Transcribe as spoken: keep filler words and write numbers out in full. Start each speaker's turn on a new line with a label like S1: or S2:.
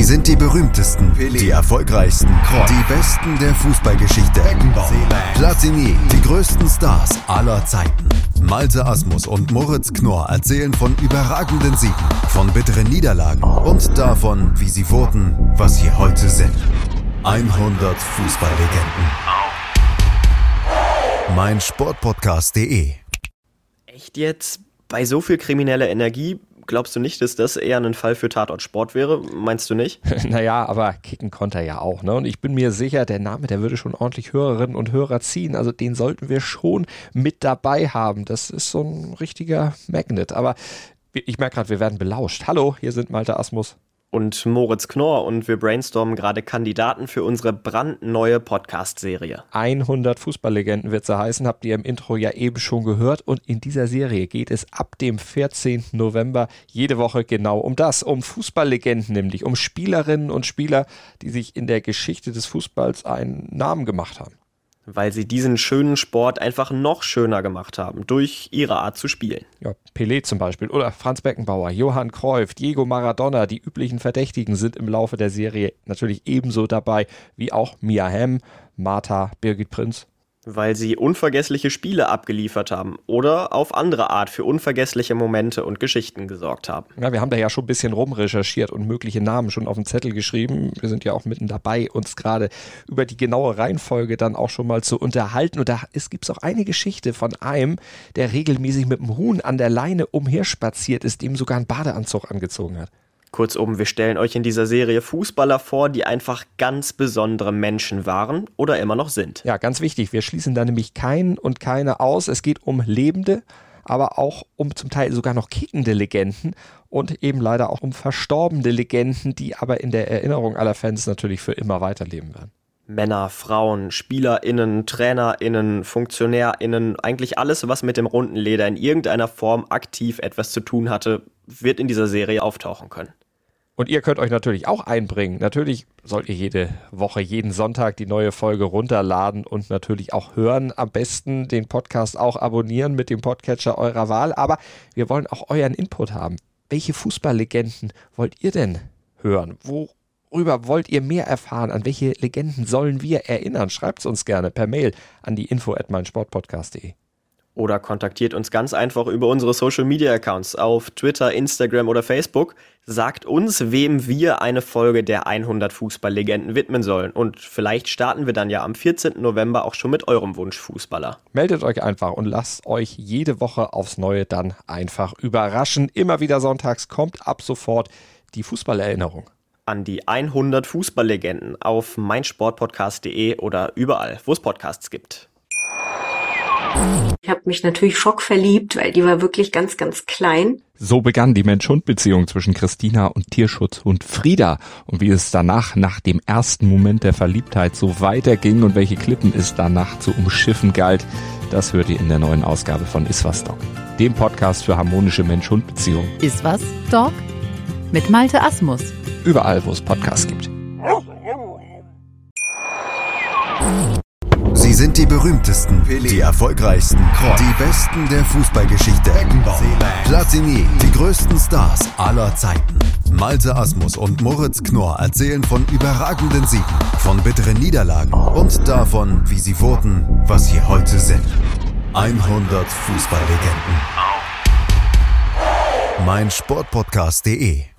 S1: Sie sind die berühmtesten, die erfolgreichsten, die Besten der Fußballgeschichte. Platini, die größten Stars aller Zeiten. Malte Asmus und Moritz Knorr erzählen von überragenden Siegen, von bitteren Niederlagen und davon, wie sie wurden, was sie heute sind. hundert Fußballlegenden. mein Sportpodcast punkt de.
S2: Echt jetzt? Bei so viel krimineller Energie glaubst du nicht, dass das eher ein Fall für Tatort Sport wäre? Meinst du nicht?
S3: Naja, aber kicken konnte er ja auch, ne? Und ich bin mir sicher, der Name, der würde schon ordentlich Hörerinnen und Hörer ziehen. Also den sollten wir schon mit dabei haben. Das ist so ein richtiger Magnet. Aber ich merke gerade, wir werden belauscht. Hallo, hier sind Malte Asmus
S2: und Moritz Knorr und wir brainstormen gerade Kandidaten für unsere brandneue Podcast-Serie.
S3: hundert Fußballlegenden wird sie heißen, habt ihr im Intro ja eben schon gehört. Und in dieser Serie geht es ab dem vierzehnten November jede Woche genau um das, um Fußballlegenden, nämlich um Spielerinnen und Spieler, die sich in der Geschichte des Fußballs einen Namen gemacht haben.
S2: Weil sie diesen schönen Sport einfach noch schöner gemacht haben, durch ihre Art zu spielen.
S3: Ja, Pelé zum Beispiel oder Franz Beckenbauer, Johann Cruyff, Diego Maradona, die üblichen Verdächtigen sind im Laufe der Serie natürlich ebenso dabei, wie auch Mia Hamm, Martha, Birgit Prinz.
S2: Weil sie unvergessliche Spiele abgeliefert haben oder auf andere Art für unvergessliche Momente und Geschichten gesorgt haben.
S3: Ja, wir haben da ja schon ein bisschen rumrecherchiert und mögliche Namen schon auf den Zettel geschrieben. Wir sind ja auch mitten dabei, uns gerade über die genaue Reihenfolge dann auch schon mal zu unterhalten. Und da gibt es auch eine Geschichte von einem, der regelmäßig mit dem Huhn an der Leine umherspaziert ist, dem sogar einen Badeanzug angezogen hat.
S2: Kurzum, wir stellen euch in dieser Serie Fußballer vor, die einfach ganz besondere Menschen waren oder immer noch sind.
S3: Ja, ganz wichtig, wir schließen da nämlich keinen und keine aus. Es geht um lebende, aber auch um zum Teil sogar noch kickende Legenden und eben leider auch um verstorbene Legenden, die aber in der Erinnerung aller Fans natürlich für immer weiterleben werden.
S2: Männer, Frauen, SpielerInnen, TrainerInnen, FunktionärInnen, eigentlich alles, was mit dem runden Leder in irgendeiner Form aktiv etwas zu tun hatte, wird in dieser Serie auftauchen können.
S3: Und ihr könnt euch natürlich auch einbringen. Natürlich sollt ihr jede Woche, jeden Sonntag die neue Folge runterladen und natürlich auch hören. Am besten den Podcast auch abonnieren mit dem Podcatcher eurer Wahl. Aber wir wollen auch euren Input haben. Welche Fußballlegenden wollt ihr denn hören? Worüber wollt ihr mehr erfahren? An welche Legenden sollen wir erinnern? Schreibt es uns gerne per Mail an die info at mein Sportpodcast punkt de.
S2: Oder kontaktiert uns ganz einfach über unsere Social-Media-Accounts auf Twitter, Instagram oder Facebook. Sagt uns, wem wir eine Folge der hundert Fußballlegenden widmen sollen. Und vielleicht starten wir dann ja am vierzehnten November auch schon mit eurem Wunschfußballer.
S3: Meldet euch einfach und lasst euch jede Woche aufs Neue dann einfach überraschen. Immer wieder sonntags kommt ab sofort die Fußballerinnerung.
S2: An die hundert Fußballlegenden auf mein Sportpodcast punkt de oder überall, wo es Podcasts gibt.
S4: Ich habe mich natürlich schockverliebt, weil die war wirklich ganz, ganz klein.
S3: So begann die Mensch-Hund-Beziehung zwischen Christina und Tierschutzhund Frieda. Und wie es danach, nach dem ersten Moment der Verliebtheit, so weiterging und welche Klippen es danach zu umschiffen galt, das hört ihr in der neuen Ausgabe von Iswas Dog, dem Podcast für harmonische Mensch-Hund-Beziehungen.
S5: Iswas Dog mit Malte Asmus.
S3: Überall, wo es Podcasts gibt.
S1: Sie sind die berühmtesten, die erfolgreichsten, die Besten der Fußballgeschichte. Platini, die größten Stars aller Zeiten. Malte Asmus und Moritz Knorr erzählen von überragenden Siegen, von bitteren Niederlagen und davon, wie sie wurden, was sie heute sind. hundert Fußballlegenden. mein Sportpodcast punkt de